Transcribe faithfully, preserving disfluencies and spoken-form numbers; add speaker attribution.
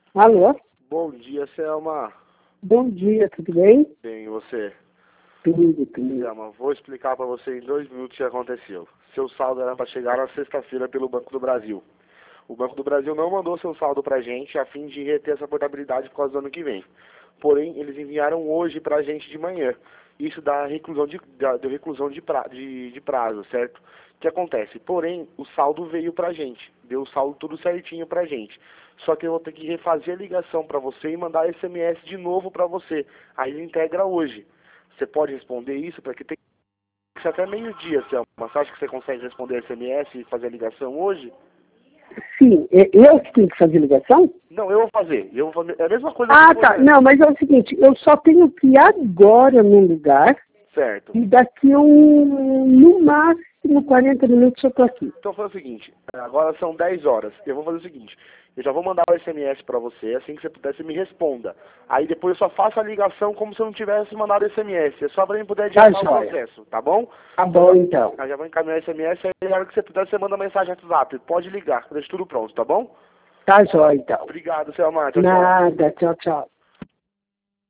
Speaker 1: Alô?
Speaker 2: Bom dia, Selma.
Speaker 1: Bom dia, tudo bem?
Speaker 2: Bem, e você?
Speaker 1: Tudo, tudo.
Speaker 2: Selma, vou explicar para você em dois minutos o que aconteceu. Seu saldo era para chegar na sexta-feira pelo Banco do Brasil. O Banco do Brasil não mandou seu saldo para a gente a fim de reter essa portabilidade por causa do ano que vem. Porém, eles enviaram hoje para a gente de manhã. Isso dá reclusão de, dá, deu reclusão de, pra, de, de prazo, certo? O que acontece? Porém, o saldo veio para a gente. Deu o saldo tudo certinho para a gente. Só que eu vou ter que refazer a ligação para você e mandar S M S de novo para você. Aí ele integra hoje. Você pode responder isso? Porque tem que ser até meio-dia, Selma. Você acha que você consegue responder S M S e fazer a ligação hoje?
Speaker 1: Sim, é eu que tenho que fazer ligação?
Speaker 2: Não, eu vou fazer. Eu vou fazer. É a mesma coisa
Speaker 1: Ah,
Speaker 2: que
Speaker 1: tá.
Speaker 2: você.
Speaker 1: Não, mas é o seguinte, eu só tenho que ir agora num lugar
Speaker 2: Certo.
Speaker 1: e daqui a um, no máximo quarenta minutos eu tô aqui.
Speaker 2: Então foi o seguinte, agora são dez horas. Eu vou fazer o seguinte, eu já vou mandar o S M S para você, assim que você puder, você me responda. Aí depois eu só faço a ligação como se eu não tivesse mandado S M S. É só para mim poder
Speaker 1: Tá
Speaker 2: adiantar o
Speaker 1: joia.
Speaker 2: processo, tá bom?
Speaker 1: Tá bom, então.
Speaker 2: Eu já vou encaminhar o S M S, aí na hora que você puder, você manda mensagem no WhatsApp. Pode ligar, deixa tudo pronto, tá bom?
Speaker 1: Tá joia, então.
Speaker 2: Obrigado, seu Amar. Tchau, tchau.
Speaker 1: Nada, tchau, tchau.